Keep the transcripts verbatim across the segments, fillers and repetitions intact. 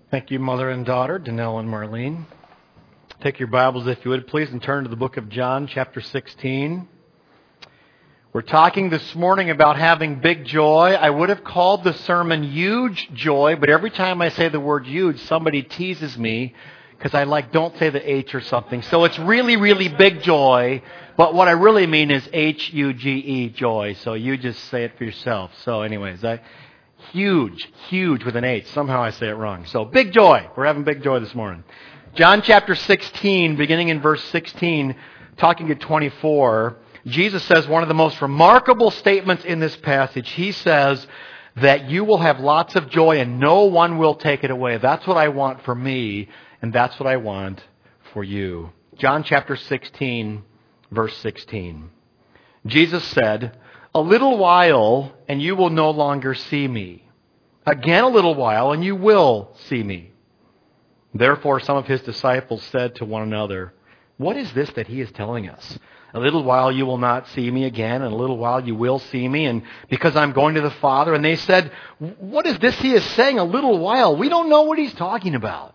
Thank you, mother and daughter, Danelle and Marlene. Take your Bibles, if you would, please, and turn to the book of John, chapter sixteen. We're talking this morning about having big joy. I would have called the sermon Huge Joy, but every time I say the word huge, somebody teases me because I like, don't say the H or something. So it's really, really big joy, but what I really mean is H U G E, joy. So you just say it for yourself. So anyways, I... Huge, huge with an H. Somehow I say it wrong. So, big joy. We're having big joy this morning. John chapter sixteen, beginning in verse sixteen, talking to twenty-four, Jesus says one of the most remarkable statements in this passage. He says that you will have lots of joy and no one will take it away. That's what I want for me, and that's what I want for you. John chapter sixteen, verse sixteen. Jesus said, "A little while, and you will no longer see me. Again a little while, and you will see me." Therefore some of his disciples said to one another, "What is this that he is telling us? A little while you will not see me again, and a little while you will see me, and because I'm going to the Father." And they said, "What is this he is saying, a little while? We don't know what he's talking about."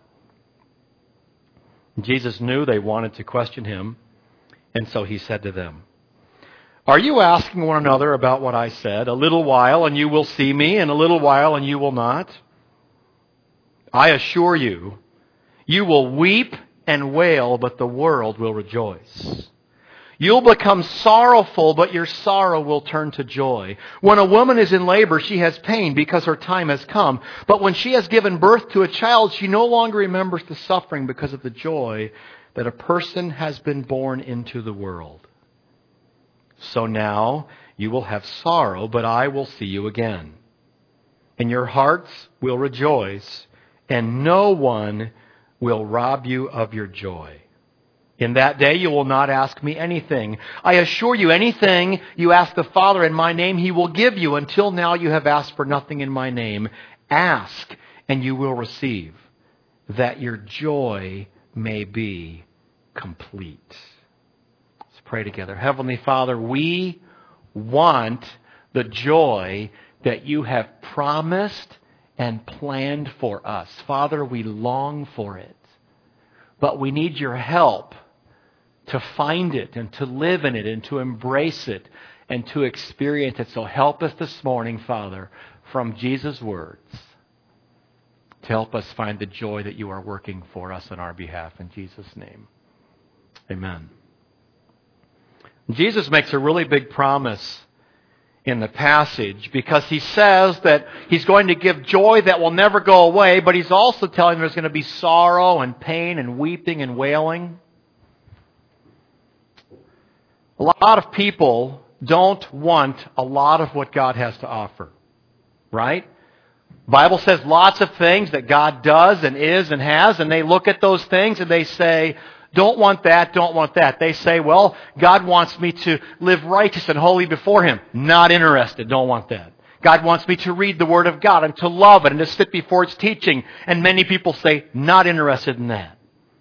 Jesus knew they wanted to question him, and so he said to them, "Are you asking one another about what I said? A little while and you will see me, and a little while and you will not? I assure you, you will weep and wail, but the world will rejoice. You'll become sorrowful, but your sorrow will turn to joy. When a woman is in labor, she has pain because her time has come. But when she has given birth to a child, she no longer remembers the suffering because of the joy that a person has been born into the world. So now you will have sorrow, but I will see you again. And your hearts will rejoice, and no one will rob you of your joy. In that day you will not ask me anything. I assure you, anything you ask the Father in my name, He will give you. Until now you have asked for nothing in my name. Ask, and you will receive, that your joy may be complete." Pray together. Heavenly Father, we want the joy that you have promised and planned for us. Father, we long for it. But we need your help to find it and to live in it and to embrace it and to experience it. So help us this morning, Father, from Jesus' words, to help us find the joy that you are working for us on our behalf. In Jesus' name, amen. Jesus makes a really big promise in the passage because he says that he's going to give joy that will never go away, but he's also telling there's going to be sorrow and pain and weeping and wailing. A lot of people don't want a lot of what God has to offer, right? The Bible says lots of things that God does and is and has, and they look at those things and they say, don't want that, don't want that. They say, well, God wants me to live righteous and holy before Him. Not interested, don't want that. God wants me to read the Word of God and to love it and to sit before its teaching. And many people say, not interested in that.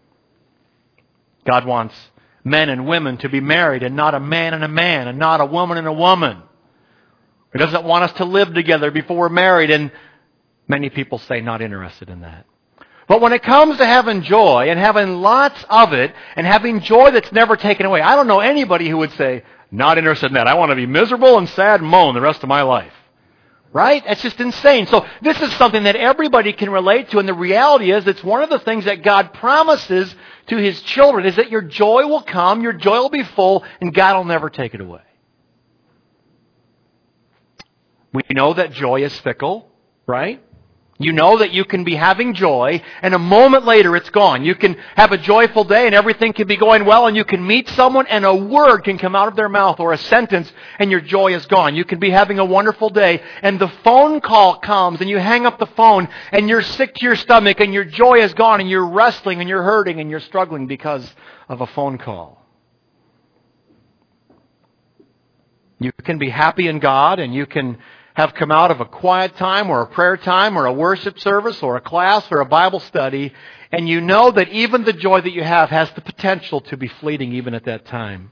God wants men and women to be married and not a man and a man and not a woman and a woman. He doesn't want us to live together before we're married, and many people say, not interested in that. But when it comes to having joy and having lots of it and having joy that's never taken away, I don't know anybody who would say, not interested in that. I want to be miserable and sad and moan the rest of my life. Right? That's just insane. So this is something that everybody can relate to, and the reality is it's one of the things that God promises to His children is that your joy will come, your joy will be full, and God will never take it away. We know that joy is fickle, right? You know that you can be having joy, and a moment later it's gone. You can have a joyful day, and everything can be going well, and you can meet someone, and a word can come out of their mouth, or a sentence, and your joy is gone. You can be having a wonderful day, and the phone call comes, and you hang up the phone, and you're sick to your stomach, and your joy is gone, and you're wrestling, and you're hurting, and you're struggling because of a phone call. You can be happy in God, and you can have come out of a quiet time or a prayer time or a worship service or a class or a Bible study, and you know that even the joy that you have has the potential to be fleeting even at that time.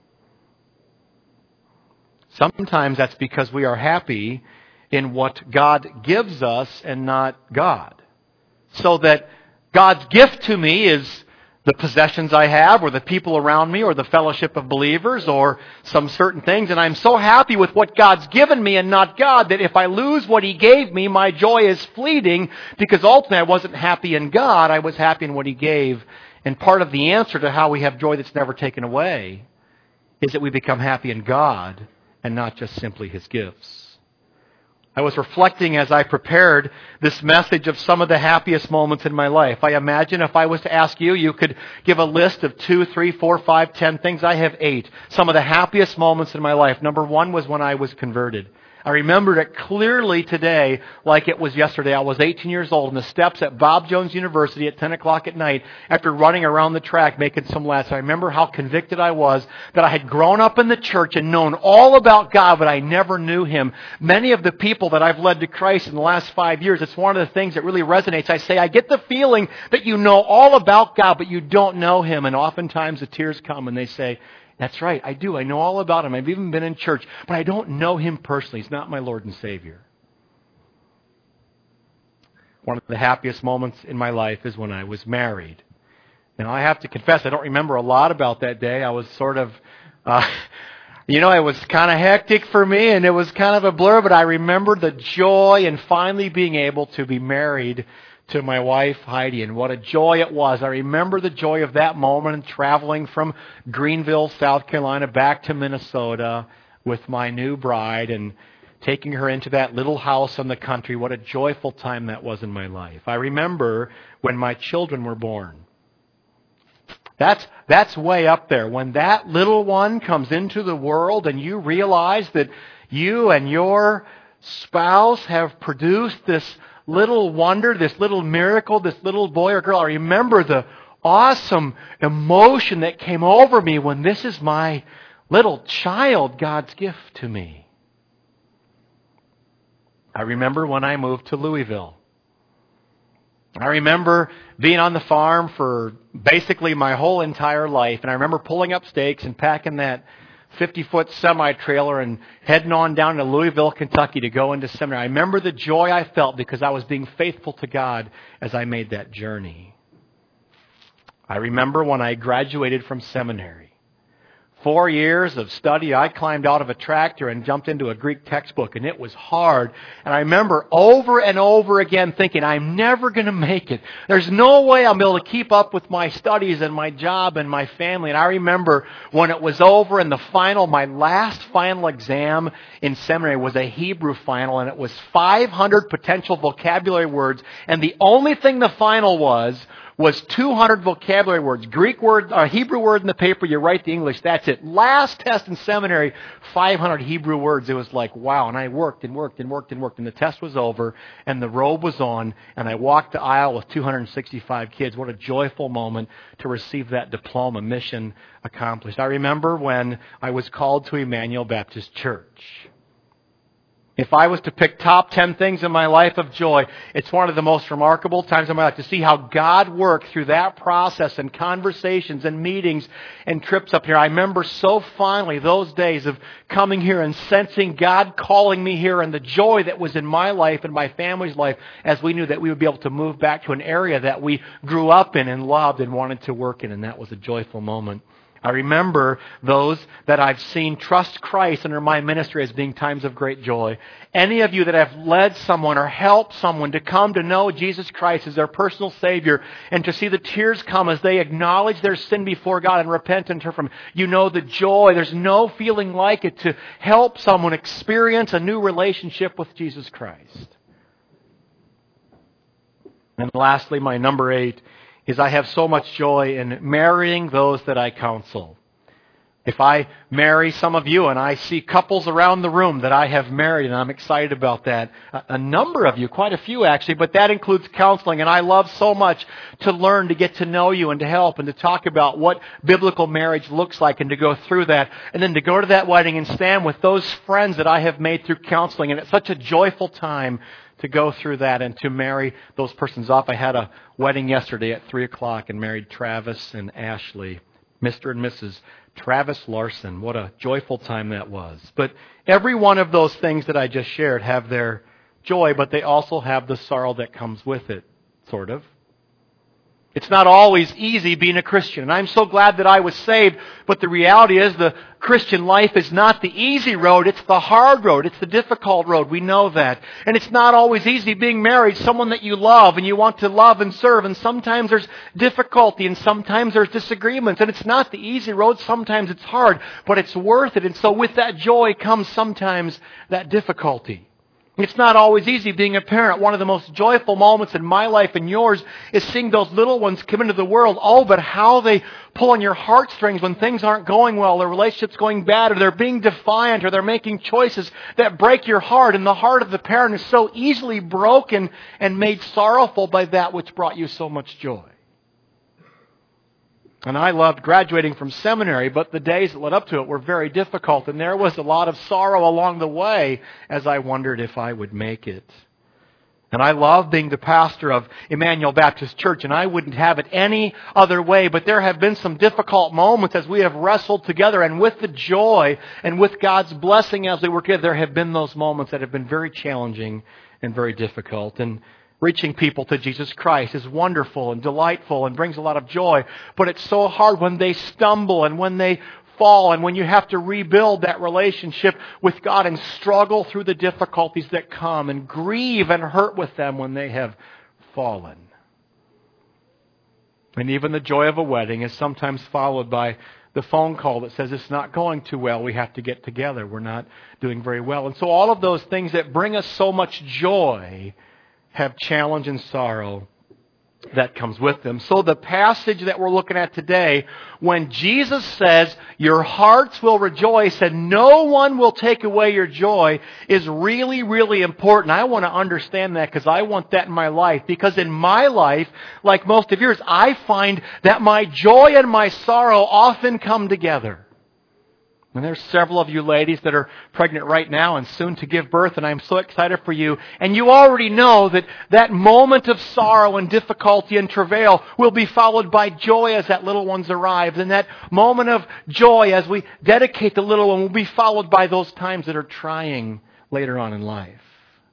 Sometimes that's because we are happy in what God gives us and not God. so that God's gift to me is the possessions I have, or the people around me, or the fellowship of believers, or some certain things. And I'm so happy with what God's given me and not God that if I lose what He gave me, my joy is fleeting, because ultimately I wasn't happy in God, I was happy in what He gave. And part of the answer to how we have joy that's never taken away is that we become happy in God and not just simply His gifts. I was reflecting as I prepared this message of some of the happiest moments in my life. I imagine if I was to ask you, you could give a list of two, three, four, five, ten things. I have eight. Some of the happiest moments in my life. Number one was when I was converted. I remembered it clearly today like it was yesterday. I was eighteen years old on the steps at Bob Jones University at ten o'clock at night after running around the track making some laps. I remember how convicted I was that I had grown up in the church and known all about God, but I never knew Him. Many of the people that I've led to Christ in the last five years, it's one of the things that really resonates. I say, I get the feeling that you know all about God, but you don't know Him. And oftentimes the tears come and they say, that's right, I do. I know all about Him. I've even been in church, but I don't know Him personally. He's not my Lord and Savior. One of the happiest moments in my life is when I was married. Now, I have to confess, I don't remember a lot about that day. I was sort of, uh, you know, it was kind of hectic for me, and it was kind of a blur, but I remember the joy in finally being able to be married to my wife, Heidi, and what a joy it was. I remember the joy of that moment and traveling from Greenville, South Carolina, back to Minnesota with my new bride and taking her into that little house in the country. What a joyful time that was in my life. I remember when my children were born. That's, that's way up there. When that little one comes into the world and you realize that you and your spouse have produced this little wonder, this little miracle, this little boy or girl. I remember the awesome emotion that came over me when this is my little child, God's gift to me. I remember when I moved to Louisville. I remember being on the farm for basically my whole entire life, and I remember pulling up stakes and packing that fifty-foot semi-trailer and heading on down to Louisville, Kentucky to go into seminary. I remember the joy I felt because I was being faithful to God as I made that journey. I remember when I graduated from seminary. Four years of study, I climbed out of a tractor and jumped into a Greek textbook, and it was hard. And I remember over and over again thinking, I'm never going to make it. There's no way I'm able to keep up with my studies and my job and my family. And I remember when it was over and the final, my last final exam in seminary was a Hebrew final, and it was five hundred potential vocabulary words. And the only thing the final was, was two hundred vocabulary words. Greek word, or Hebrew word in the paper, you write the English, that's it. Last test in seminary, five hundred Hebrew words. It was like, wow. And I worked and worked and worked and worked, and the test was over, and the robe was on, and I walked the aisle with two hundred sixty-five kids. What a joyful moment to receive that diploma, mission accomplished. I remember when I was called to Emmanuel Baptist Church. If I was to pick top ten things in my life of joy, it's one of the most remarkable times in my life to see how God worked through that process and conversations and meetings and trips up here. I remember so fondly those days of coming here and sensing God calling me here and the joy that was in my life and my family's life as we knew that we would be able to move back to an area that we grew up in and loved and wanted to work in, and that was a joyful moment. I remember those that I've seen trust Christ under my ministry as being times of great joy. Any of you that have led someone or helped someone to come to know Jesus Christ as their personal Savior and to see the tears come as they acknowledge their sin before God and repent and turn from Him, you know the joy. There's no feeling like it to help someone experience a new relationship with Jesus Christ. And lastly, my number eight is I have so much joy in marrying those that I counsel. If I marry some of you and I see couples around the room that I have married, and I'm excited about that, a number of you, quite a few actually, but that includes counseling, and I love so much to learn, to get to know you and to help and to talk about what biblical marriage looks like and to go through that, and then to go to that wedding and stand with those friends that I have made through counseling, and it's such a joyful time to go through that and to marry those persons off. I had a wedding yesterday at three o'clock and married Travis and Ashley, Mister and Missus Travis Larson. What a joyful time that was. But every one of those things that I just shared have their joy, but they also have the sorrow that comes with it. sort of. It's not always easy being a Christian. And I'm so glad that I was saved. But the reality is the Christian life is not the easy road. It's the hard road. It's the difficult road. We know that. And it's not always easy being married. Someone that you love and you want to love and serve. And sometimes there's difficulty and sometimes there's disagreements. And it's not the easy road. Sometimes it's hard. But it's worth it. And so with that joy comes sometimes that difficulty. It's not always easy being a parent. One of the most joyful moments in my life and yours is seeing those little ones come into the world. Oh, but how they pull on your heartstrings when things aren't going well, their relationship's going bad, or they're being defiant, or they're making choices that break your heart. And the heart of the parent is so easily broken and made sorrowful by that which brought you so much joy. And I loved graduating from seminary, but the days that led up to it were very difficult. And there was a lot of sorrow along the way as I wondered if I would make it. And I love being the pastor of Emmanuel Baptist Church, and I wouldn't have it any other way. But there have been some difficult moments as we have wrestled together. And with the joy and with God's blessing as we work together, there have been those moments that have been very challenging and very difficult. And reaching people to Jesus Christ is wonderful and delightful and brings a lot of joy. But it's so hard when they stumble and when they fall and when you have to rebuild that relationship with God and struggle through the difficulties that come and grieve and hurt with them when they have fallen. And even the joy of a wedding is sometimes followed by the phone call that says it's not going too well. We have to get together. We're not doing very well. And so all of those things that bring us so much joy have challenge and sorrow that comes with them. So the passage that we're looking at today, when Jesus says, your hearts will rejoice and no one will take away your joy, is really, really important. I want to understand that because I want that in my life. Because in my life, like most of yours, I find that my joy and my sorrow often come together. And there's several of you ladies that are pregnant right now and soon to give birth, and I'm so excited for you. And you already know that that moment of sorrow and difficulty and travail will be followed by joy as that little one's arrives. And that moment of joy as we dedicate the little one will be followed by those times that are trying later on in life.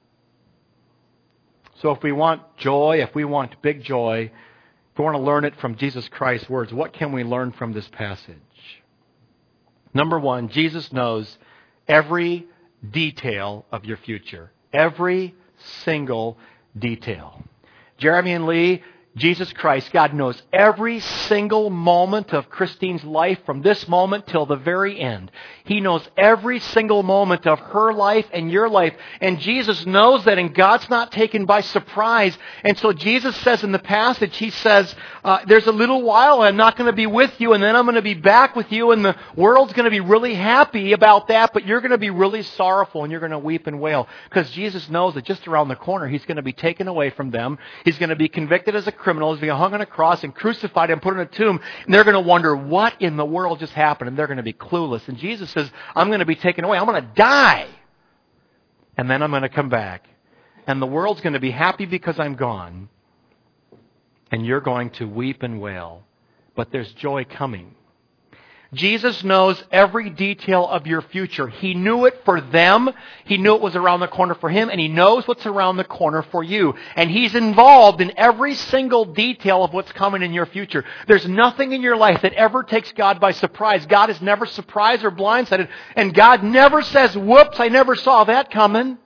So if we want joy, if we want big joy, if we want to learn it from Jesus Christ's words, what can we learn from this passage? Number one, Jesus knows every detail of your future. Every single detail. Jeremy and Lee, Jesus Christ, God knows every single moment of Christine's life from this moment till the very end. He knows every single moment of her life and your life. And Jesus knows that, and God's not taken by surprise. And so Jesus says in the passage, He says, uh, there's a little while I'm not going to be with you, and then I'm going to be back with you, and the world's going to be really happy about that, but you're going to be really sorrowful, and you're going to weep and wail. Because Jesus knows that just around the corner, He's going to be taken away from them. He's going to be convicted as a criminal, He's going to be hung on a cross and crucified and put in a tomb, and they're going to wonder, what in the world just happened? And they're going to be clueless. And Jesus says, I'm going to be taken away. I'm going to die. And then I'm going to come back. And the world's going to be happy because I'm gone. And you're going to weep and wail. But there's joy coming. Jesus knows every detail of your future. He knew it for them. He knew it was around the corner for Him. And He knows what's around the corner for you. And He's involved in every single detail of what's coming in your future. There's nothing in your life that ever takes God by surprise. God is never surprised or blindsided. And God never says, whoops, I never saw that coming.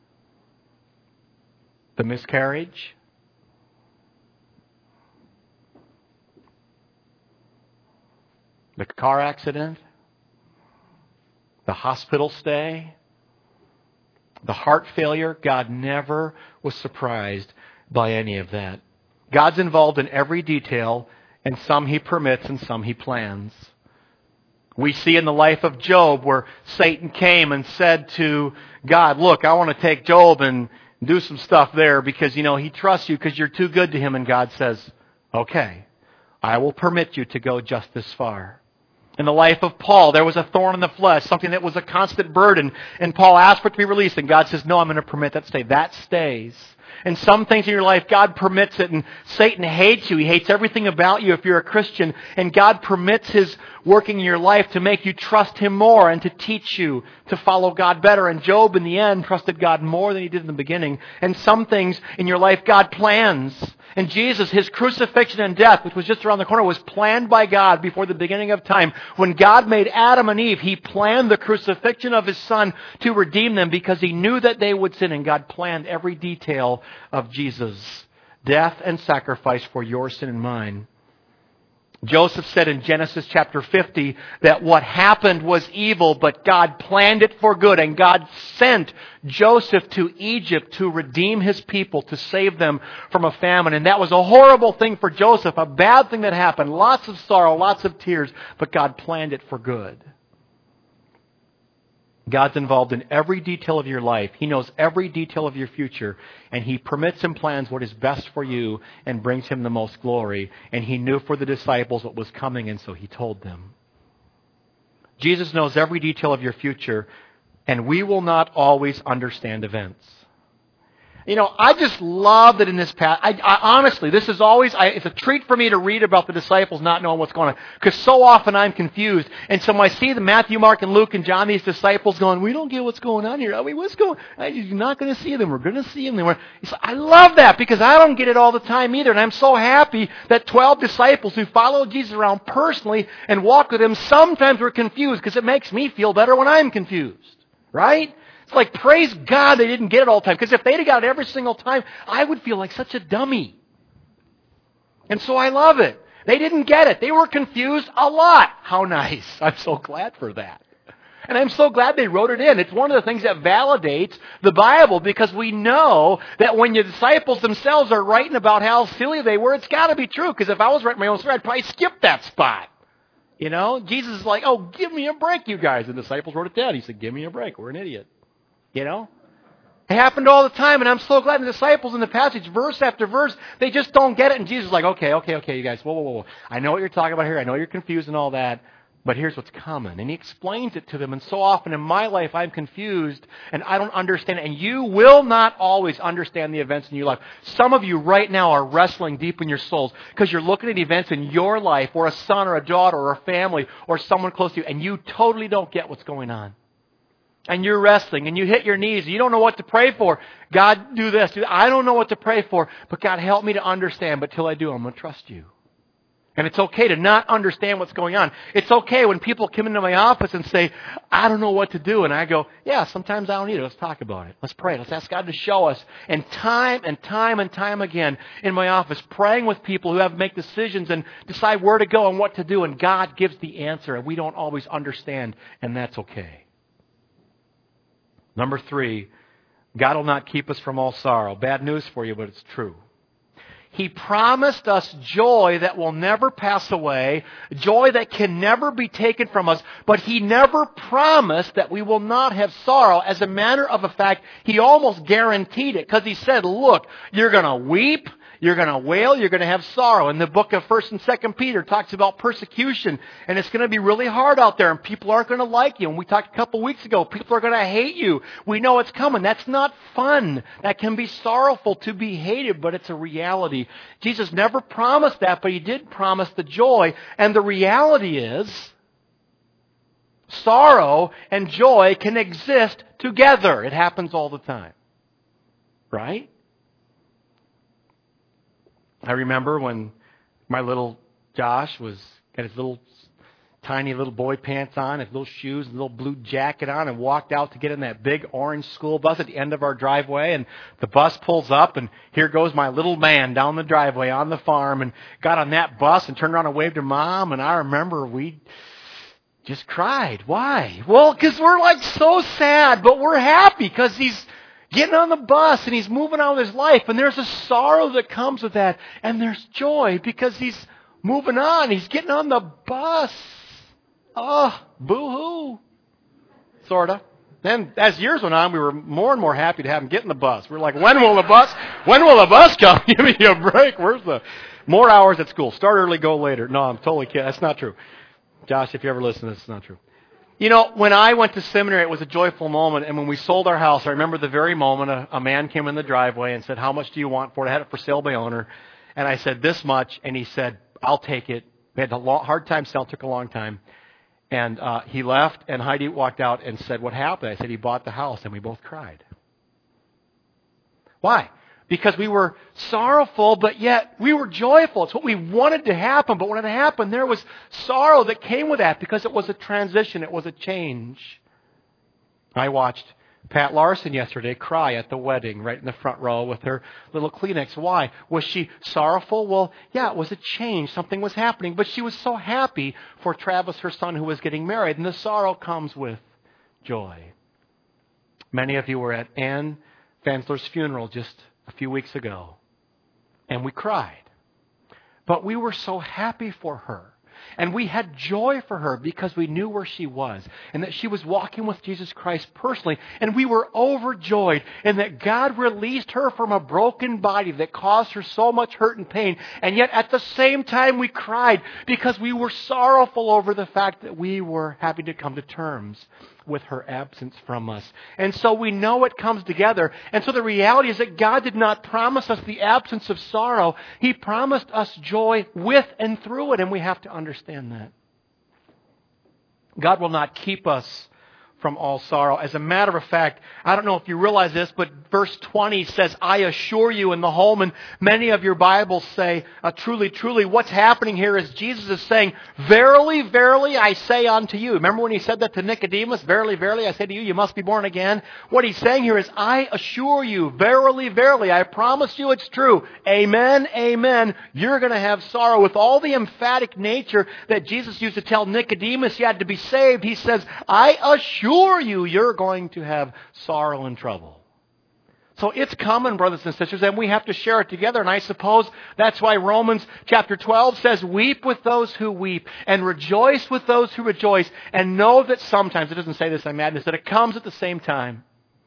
The miscarriage. The car accident, the hospital stay, the heart failure, God never was surprised by any of that. God's involved in every detail, and some He permits and some He plans. We see in the life of Job where Satan came and said to God, look, I want to take Job and do some stuff there because, you know, he trusts you because you're too good to him. And God says, okay, I will permit you to go just this far. In the life of Paul, there was a thorn in the flesh, something that was a constant burden. And Paul asked for it to be released. And God says, no, I'm going to permit that to stay. That stays. And some things in your life, God permits it. And Satan hates you. He hates everything about you if you're a Christian. And God permits His working in your life to make you trust Him more and to teach you to follow God better. And Job, in the end, trusted God more than he did in the beginning. And some things in your life, God plans. And Jesus, His crucifixion and death, which was just around the corner, was planned by God before the beginning of time. When God made Adam and Eve, He planned the crucifixion of His Son to redeem them because He knew that they would sin. And God planned every detail of Jesus' death and sacrifice for your sin and mine. Joseph said in Genesis chapter fifty that what happened was evil, but God planned it for good. And God sent Joseph to Egypt to redeem His people, to save them from a famine. And that was a horrible thing for Joseph, a bad thing that happened. Lots of sorrow, lots of tears, but God planned it for good. God's involved in every detail of your life. He knows every detail of your future. And He permits and plans what is best for you and brings Him the most glory. And He knew for the disciples what was coming, and so He told them. Jesus knows every detail of your future, and we will not always understand events. You know, I just love that in this passage. I, I, honestly, this is always, I, it's a treat for me to read about the disciples not knowing what's going on. Because so often I'm confused. And so when I see the Matthew, Mark, and Luke and John, these disciples going, we don't get what's going on here. I mean, what's going on? You're not going to see them. We're going to see them. We're, I love that because I don't get it all the time either. And I'm so happy that twelve disciples who followed Jesus around personally and walked with Him sometimes were confused because it makes me feel better when I'm confused. Right? It's like, praise God they didn't get it all the time. Because if they'd have got it every single time, I would feel like such a dummy. And so I love it. They didn't get it. They were confused a lot. How nice. I'm so glad for that. And I'm so glad they wrote it in. It's one of the things that validates the Bible because we know that when your disciples themselves are writing about how silly they were, it's got to be true. Because if I was writing my own story, I'd probably skip that spot. You know, Jesus is like, oh, give me a break, you guys. And the disciples wrote it down. He said, give me a break. We're an idiot. You know? It happened all the time, and I'm so glad the disciples in the passage, verse after verse, they just don't get it. And Jesus is like, okay, okay, okay, you guys, whoa, whoa, whoa. I know what you're talking about here. I know you're confused and all that, but here's what's coming. And He explains it to them. And so often in my life, I'm confused, and I don't understand it. And you will not always understand the events in your life. Some of you right now are wrestling deep in your souls because you're looking at events in your life, or a son or a daughter or a family or someone close to you, and you totally don't get what's going on. And you're wrestling, and you hit your knees, and you don't know what to pray for. God, do this. Do that. I don't know what to pray for, but God, help me to understand. But till I do, I'm going to trust You. And it's okay to not understand what's going on. It's okay when people come into my office and say, I don't know what to do. And I go, yeah, sometimes I don't either. Let's talk about it. Let's pray. Let's ask God to show us. And time and time and time again in my office, praying with people who have to make decisions and decide where to go and what to do. And God gives the answer, and we don't always understand, and that's okay. Number three, God will not keep us from all sorrow. Bad news for you, but it's true. He promised us joy that will never pass away, joy that can never be taken from us, but He never promised that we will not have sorrow. As a matter of fact, He almost guaranteed it because He said, look, you're going to weep, you're going to wail, you're going to have sorrow. And the book of First and Second Peter talks about persecution, and it's going to be really hard out there, and people aren't going to like you. And we talked a couple weeks ago, people are going to hate you. We know it's coming. That's not fun. That can be sorrowful to be hated, but it's a reality. Jesus never promised that, but He did promise the joy. And the reality is, sorrow and joy can exist together. It happens all the time. Right? I remember when my little Josh was got his little tiny little boy pants on, his little shoes, his little blue jacket on, and walked out to get in that big orange school bus at the end of our driveway. And the bus pulls up, and here goes my little man down the driveway on the farm, and got on that bus and turned around and waved to Mom. And I remember we just cried. Why? Well, because we're like so sad, but we're happy because he's getting on the bus and he's moving on with his life. And there's a sorrow that comes with that. And there's joy because he's moving on. He's getting on the bus. Oh, boo-hoo. Sort of. Then as years went on, we were more and more happy to have him get in the bus. We were like, when will the bus, when will the bus come? Give me a break. Where's the more hours at school? Start early, go later. No, I'm totally kidding. That's not true. Josh, if you ever listen, that's not true. You know, when I went to seminary, it was a joyful moment. And when we sold our house, I remember the very moment a, a man came in the driveway and said, how much do you want for it? I had it for sale by owner. And I said, this much. And he said, I'll take it. We had a long, hard time selling. It took a long time. And uh, he left, and Heidi walked out and said, what happened? I said, he bought the house, and we both cried. Why? because we were sorrowful, but yet we were joyful. It's what we wanted to happen, but when it happened, there was sorrow that came with that because it was a transition. It was a change. I watched Pat Larson yesterday cry at the wedding right in the front row with her little Kleenex. Why? Was she sorrowful? Well, yeah, it was a change. Something was happening. But she was so happy for Travis, her son, who was getting married. And the sorrow comes with joy. Many of you were at Ann Fansler's funeral just a few weeks ago. And we cried. But we were so happy for her. And we had joy for her because we knew where she was and that she was walking with Jesus Christ personally. And we were overjoyed in that God released her from a broken body that caused her so much hurt and pain. And yet at the same time we cried because we were sorrowful over the fact that we were having to come to terms with her absence from us. And so we know it comes together. And so the reality is that God did not promise us the absence of sorrow. He promised us joy with and through it, and we have to understand that. God will not keep us from all sorrow. As a matter of fact, I don't know if you realize this, but verse twenty says, I assure you in the home, and many of your Bibles say, uh, truly, truly, what's happening here is Jesus is saying, verily, verily, I say unto you. Remember when he said that to Nicodemus? Verily, verily, I say to you, you must be born again. What he's saying here is, I assure you, verily, verily, I promise you it's true. Amen, amen. You're going to have sorrow. With all the emphatic nature that Jesus used to tell Nicodemus he had to be saved, he says, I assure you, you're going to have sorrow and trouble. So it's common, brothers and sisters, and we have to share it together. And I suppose that's why Romans chapter twelve says, weep with those who weep and rejoice with those who rejoice. And know that sometimes, it doesn't say this, I'm madness, that it comes at the same time.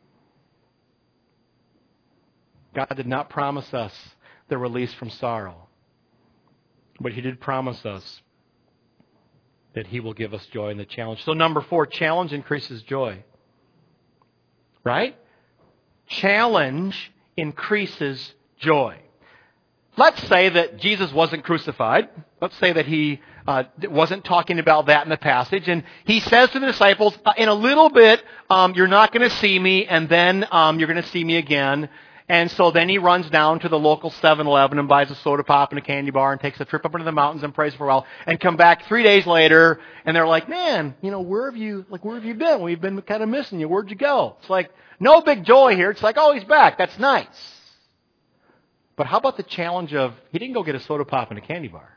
God did not promise us the release from sorrow. But He did promise us that He will give us joy in the challenge. So number four, challenge increases joy. Right? Challenge increases joy. Let's say that Jesus wasn't crucified. Let's say that He uh, wasn't talking about that in the passage. And He says to the disciples, uh, in a little bit, um, you're not going to see me, and then um, you're going to see me again. And so then He runs down to the local seven eleven and buys a soda pop and a candy bar and takes a trip up into the mountains and prays for a while and come back three days later and they're like, man, you know, where have you, like, where have you been? We've been kind of missing you. Where'd you go? It's like, no big joy here. It's like, oh, He's back. That's nice. But how about the challenge of, He didn't go get a soda pop and a candy bar.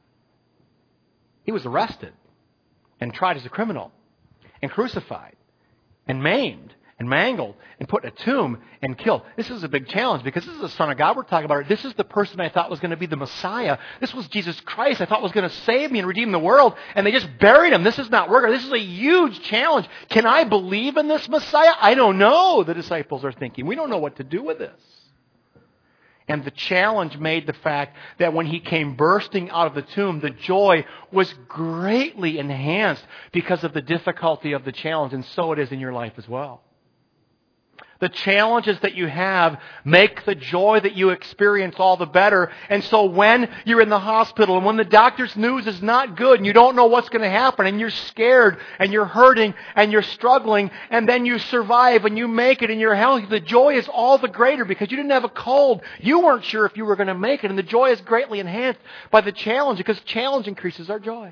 He was arrested and tried as a criminal and crucified and maimed and mangled and put in a tomb and killed. This is a big challenge because this is the Son of God we're talking about. This is the person I thought was going to be the Messiah. This was Jesus Christ I thought was going to save me and redeem the world, and they just buried Him. This is not working. This is a huge challenge. Can I believe in this Messiah? I don't know, the disciples are thinking. We don't know what to do with this. And the challenge made the fact that when He came bursting out of the tomb, the joy was greatly enhanced because of the difficulty of the challenge, and so it is in your life as well. The challenges that you have make the joy that you experience all the better. And so when you're in the hospital and when the doctor's news is not good and you don't know what's going to happen and you're scared and you're hurting and you're struggling and then you survive and you make it and you're healthy, the joy is all the greater because you didn't have a cold. You weren't sure if you were going to make it, and the joy is greatly enhanced by the challenge because challenge increases our joy.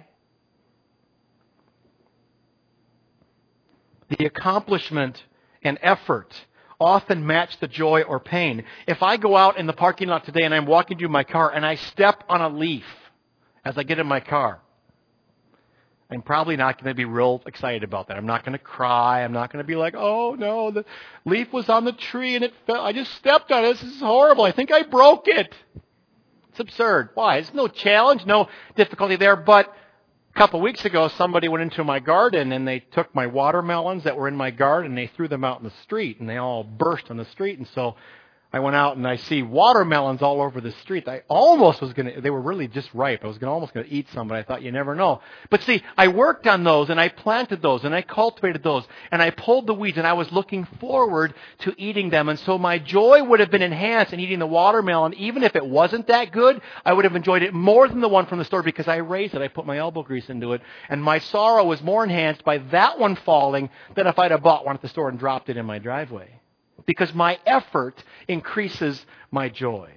The accomplishment and effort often match the joy or pain. If I go out in the parking lot today and I'm walking to my car and I step on a leaf as I get in my car, I'm probably not going to be real excited about that. I'm not going to cry. I'm not going to be like, oh no, the leaf was on the tree and it fell. I just stepped on it. This is horrible. I think I broke it. It's absurd. Why? There's no challenge, no difficulty there, but a couple weeks ago, somebody went into my garden and they took my watermelons that were in my garden and they threw them out in the street and they all burst on the street. And so I went out and I see watermelons all over the street. I almost was going to, they were really just ripe. I was gonna, almost going to eat some, but I thought you never know. But see, I worked on those and I planted those and I cultivated those and I pulled the weeds and I was looking forward to eating them. And so my joy would have been enhanced in eating the watermelon. Even if it wasn't that good, I would have enjoyed it more than the one from the store because I raised it. I put my elbow grease into it. And my sorrow was more enhanced by that one falling than if I'd have bought one at the store and dropped it in my driveway. because my effort increases my joy.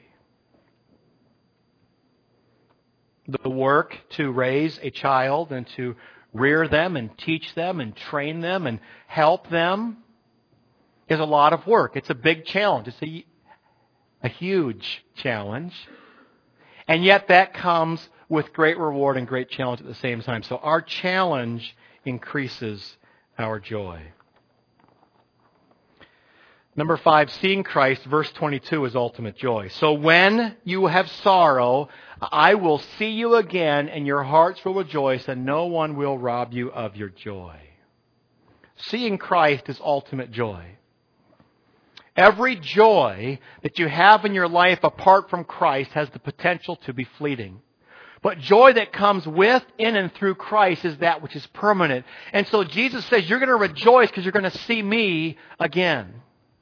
The work to raise a child and to rear them and teach them and train them and help them is a lot of work. It's a big challenge. It's a, a huge challenge. And yet that comes with great reward and great challenge at the same time. So our challenge increases our joy. Number five, seeing Christ, verse twenty-two, is ultimate joy. So when you have sorrow, I will see you again, and your hearts will rejoice, and no one will rob you of your joy. Seeing Christ is ultimate joy. Every joy that you have in your life apart from Christ has the potential to be fleeting. But joy that comes with, in, and through Christ is that which is permanent. And so Jesus says, you're going to rejoice because you're going to see me again.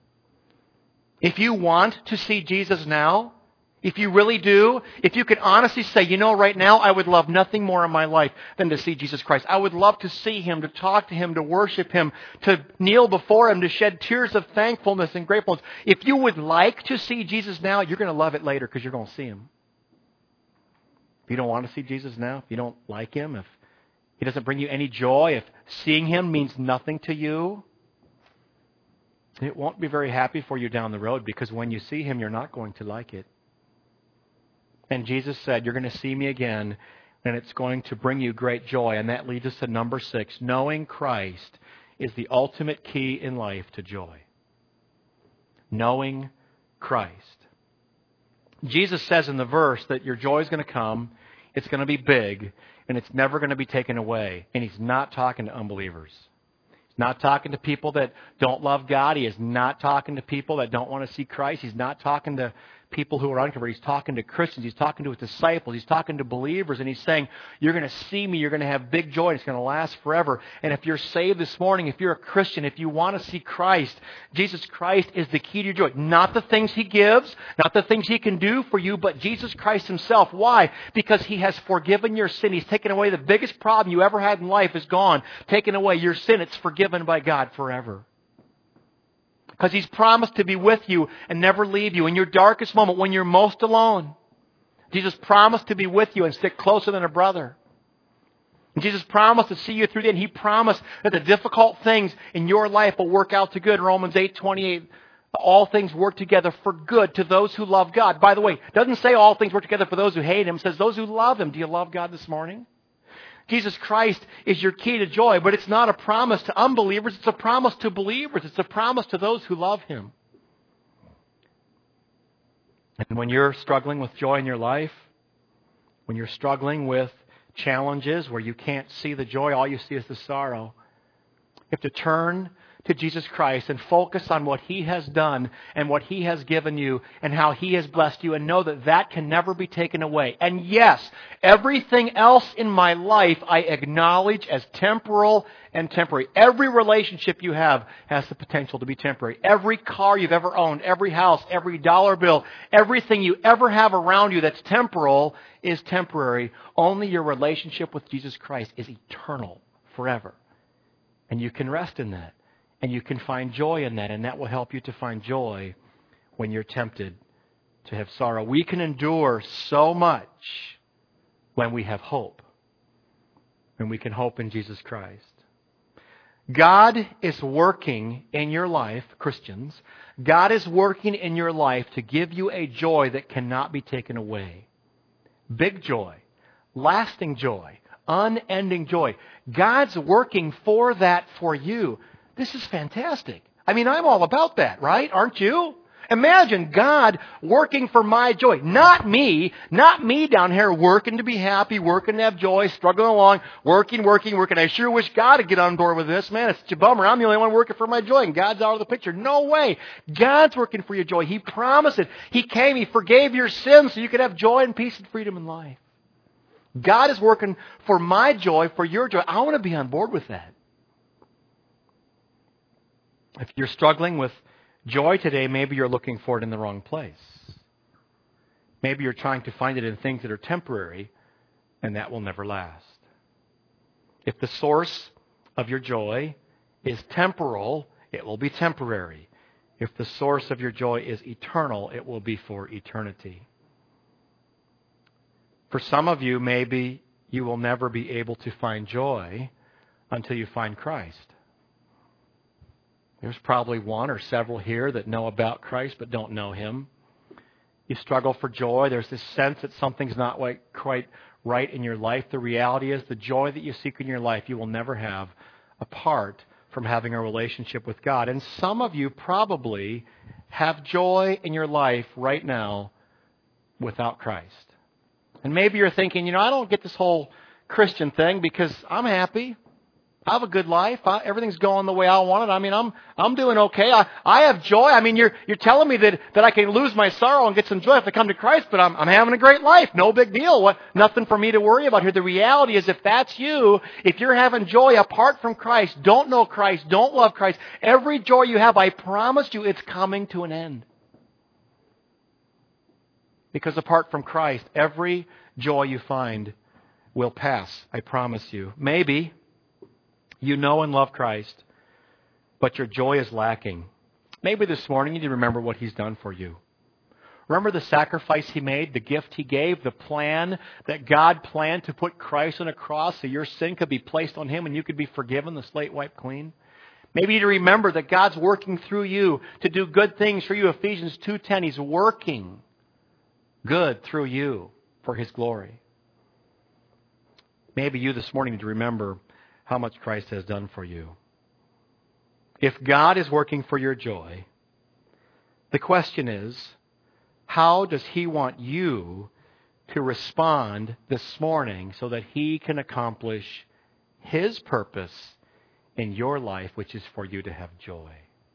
If you want to see Jesus now, if you really do, if you can honestly say, you know, right now I would love nothing more in my life than to see Jesus Christ. I would love to see Him, to talk to Him, to worship Him, to kneel before Him, to shed tears of thankfulness and gratefulness. If you would like to see Jesus now, you're going to love it later because you're going to see Him. If you don't want to see Jesus now, if you don't like Him, if He doesn't bring you any joy, if seeing Him means nothing to you, it won't be very happy for you down the road, because when you see Him, you're not going to like it. And Jesus said, you're going to see me again, and it's going to bring you great joy. And that leads us to number six. Knowing Christ is the ultimate key in life to joy. Knowing Christ. Jesus says in the verse that your joy is going to come, it's going to be big, and it's never going to be taken away. And He's not talking to unbelievers. He's not talking to people that don't love God. He is not talking to people that don't want to see Christ. He's not talking to people who are unconverted. He's talking to Christians. He's talking to His disciples. He's talking to believers. And He's saying, you're going to see me. You're going to have big joy. It's going to last forever. And if you're saved this morning, if you're a Christian, if you want to see Christ, Jesus Christ is the key to your joy. Not the things He gives, not the things He can do for you, but Jesus Christ Himself. Why? Because He has forgiven your sin. He's taken away the biggest problem you ever had in life is gone. Taken away your sin. It's forgiven by God forever. Because He's promised to be with you and never leave you in your darkest moment when you're most alone. Jesus promised to be with you and stick closer than a brother. And Jesus promised to see you through the end. He promised that the difficult things in your life will work out to good. Romans eight twenty-eight, all things work together for good to those who love God. By the way, it doesn't say all things work together for those who hate Him. It says those who love Him. Do you love God this morning? Jesus Christ is your key to joy, but it's not a promise to unbelievers. It's a promise to believers. It's a promise to those who love Him. And when you're struggling with joy in your life, when you're struggling with challenges where you can't see the joy, all you see is the sorrow, you have to turn to Jesus Christ and focus on what He has done and what He has given you and how He has blessed you, and know that that can never be taken away. And yes, everything else in my life I acknowledge as temporal and temporary. Every relationship you have has the potential to be temporary. Every car you've ever owned, every house, every dollar bill, everything you ever have around you that's temporal is temporary. Only your relationship with Jesus Christ is eternal, forever. And you can rest in that. And you can find joy in that, and that will help you to find joy when you're tempted to have sorrow. We can endure so much when we have hope, and we can hope in Jesus Christ. God is working in your life, Christians. God is working in your life to give you a joy that cannot be taken away. Big joy, lasting joy, unending joy. God's working for that for you. This is fantastic. I mean, I'm all about that, right? Aren't you? Imagine God working for my joy. Not me. Not me down here working to be happy, working to have joy, struggling along, working, working, working. I sure wish God would get on board with this. Man, it's such a bummer. I'm the only one working for my joy, and God's out of the picture. No way. God's working for your joy. He promised it. He came. He forgave your sins so you could have joy and peace and freedom in life. God is working for my joy, for your joy. I want to be on board with that. If you're struggling with joy today, maybe you're looking for it in the wrong place. Maybe you're trying to find it in things that are temporary, and that will never last. If the source of your joy is temporal, it will be temporary. If the source of your joy is eternal, it will be for eternity. For some of you, maybe you will never be able to find joy until you find Christ. There's probably one or several here that know about Christ but don't know Him. You struggle for joy. There's this sense that something's not quite right in your life. The reality is the joy that you seek in your life you will never have apart from having a relationship with God. And some of you probably have joy in your life right now without Christ. And maybe you're thinking, you know, I don't get this whole Christian thing because I'm happy. I have a good life. I, everything's going the way I want it. I mean, I'm I'm doing okay. I, I have joy. I mean, you're you're telling me that, that I can lose my sorrow and get some joy if I come to Christ, but I'm I'm having a great life. No big deal. What, nothing for me to worry about here. The reality is, if that's you, if you're having joy apart from Christ, don't know Christ, don't love Christ, every joy you have, I promise you, it's coming to an end. Because apart from Christ, every joy you find will pass. I promise you. Maybe you know and love Christ, but your joy is lacking. Maybe this morning you need to remember what He's done for you. Remember the sacrifice He made, the gift He gave, the plan that God planned to put Christ on a cross so your sin could be placed on Him and you could be forgiven, the slate wiped clean. Maybe you need to remember that God's working through you to do good things for you. Ephesians two ten, He's working good through you for His glory. Maybe you this morning need to remember how much Christ has done for you. If God is working for your joy, the question is, how does He want you to respond this morning so that He can accomplish His purpose in your life, which is for you to have joy?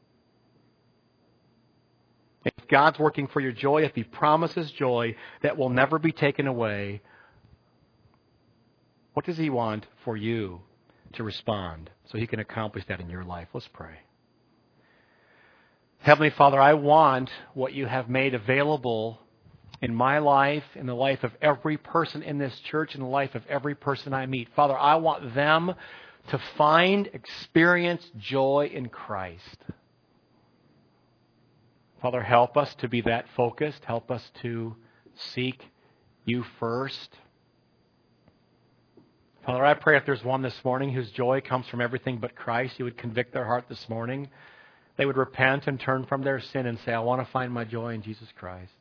If God's working for your joy, if He promises joy that will never be taken away, what does He want for you to respond so He can accomplish that in your life? Let's pray. Heavenly Father, I want what You have made available in my life, in the life of every person in this church, in the life of every person I meet. Father, I want them to find, experience joy in Christ. Father, help us to be that focused. Help us to seek You first. Father, I pray if there's one this morning whose joy comes from everything but Christ, You would convict their heart this morning. They would repent and turn from their sin and say, I want to find my joy in Jesus Christ.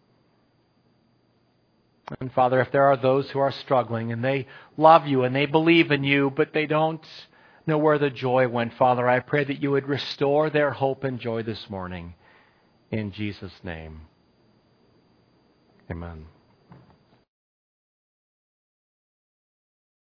And Father, if there are those who are struggling and they love You and they believe in You, but they don't know where the joy went, Father, I pray that You would restore their hope and joy this morning. In Jesus' name, amen.